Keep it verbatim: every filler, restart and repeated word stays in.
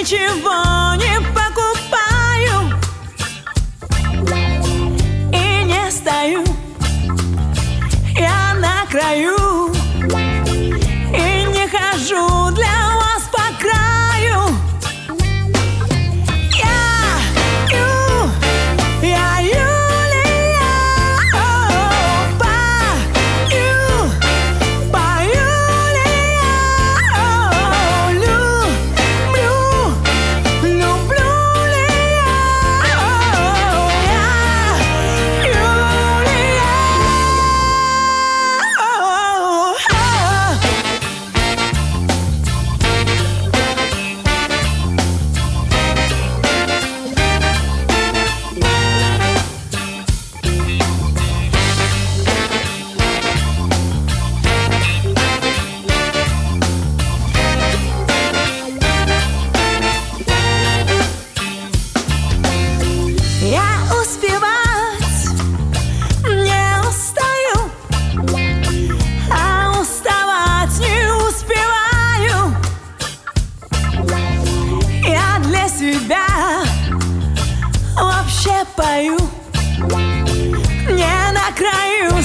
ничего не покупаю и не стою я на краю, и не хожу для вас по краю. Я, Ю, я Юлия, о, пою, пою ли я, о, люблю, люблю ли я, о, я Юлия, о, о. Я успевать не устаю, а уставать не успеваю. Я для себя вообще пою не на краю.